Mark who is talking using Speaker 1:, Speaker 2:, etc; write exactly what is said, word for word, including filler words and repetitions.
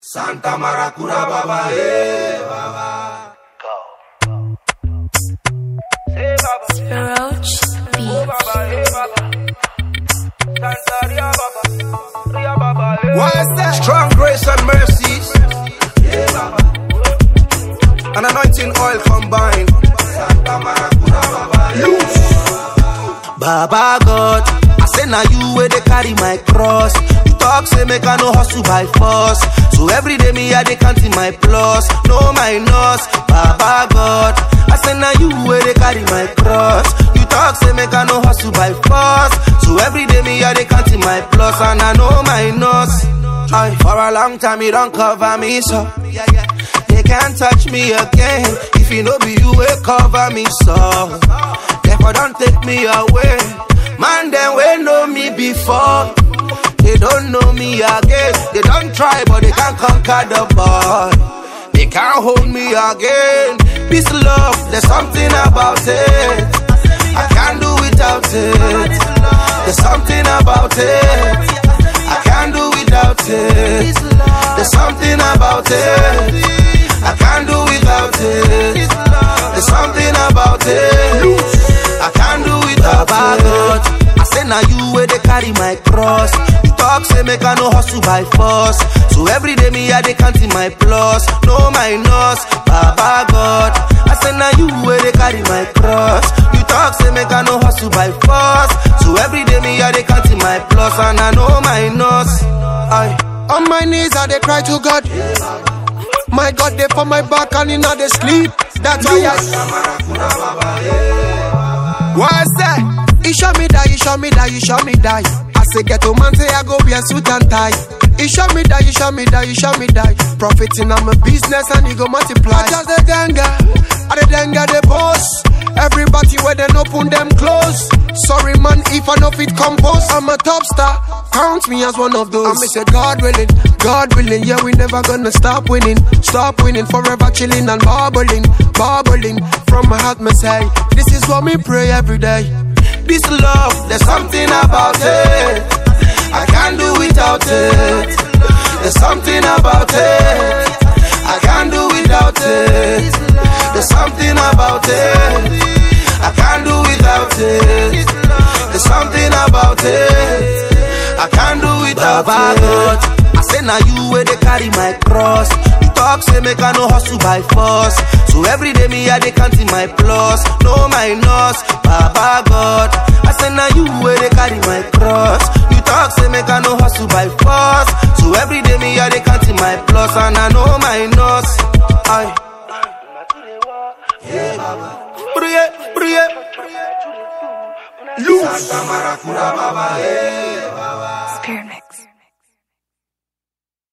Speaker 1: Santa Maracura Baba, eh, Baba.
Speaker 2: Go. Hey, Baba.
Speaker 3: Roach
Speaker 2: Oh, Baba, hey, Baba. Santa Ria Baba. Ria Baba, hey.
Speaker 1: What's that? Strong grace and mercies, yeah, Baba. An anointing oil combined. Santa Maracura Baba, loose. Baba God, I say now you where they carry my cross. You talk say make I no hustle by force. So every day me I they counting my plus, no minus. Baba God, I say now you where they carry my cross. You talk say make I no hustle by force. So every day me I they counting my plus and I know minus. Aye, for a long time you don't cover me so. They can't touch me again. If you know be you will cover me so. Therefore don't take me away. Man them will know me before. They don't know me again. They don't try but they can't conquer the boy. They can't hold me again. Peace love, there's something about it. I can't do without it. There's something about it. I can't do without it. There's something about it. I can't do without it. There's something about it. I can't do without it. I say now you where they carry my cross. You talk say make I no hustle by force. So every day me I they counting my plus, no minus. Baba God, I say now you where they carry my cross. You talk say make I no hustle by force. So every day me I they counting my plus and I know minus. Aye.
Speaker 4: On my knees I they cry to God. My God they for my back and in they sleep. That's why I. What's that? He show me that, he show me that, he show me that. I say get to man say I go wear suit and tie. He show me that, he show me that, he show me that. Profiting on my business and he go multiply. I just the denga, I the denga the boss. Everybody where they open them close. Sorry man if I know fit compose. I'm a top star, count me as one of those. I may say God willing, God willing. Yeah we never gonna stop winning. Stop winning, forever chilling and bubbling, bubbling. From my heart me say, this is what me pray every day.
Speaker 1: This love, there's something about it. I can't do without it. There's something about it. I can't do without it. There's something about it. I can't do without it. There's something about it. I can't do without it. I say now you where they carry my cross. You talk say make I no hustle by force. So every day me I they counting my plus, no minus. Baba God, I say now you where they carry my cross. You talk say make I no hustle by force. So every day me I they counting my plus and I know minus. Aye. Yeah, Baba. Prie, prie. Loose. Santa Maracura Baba, eh, Baba.
Speaker 3: Spearmint.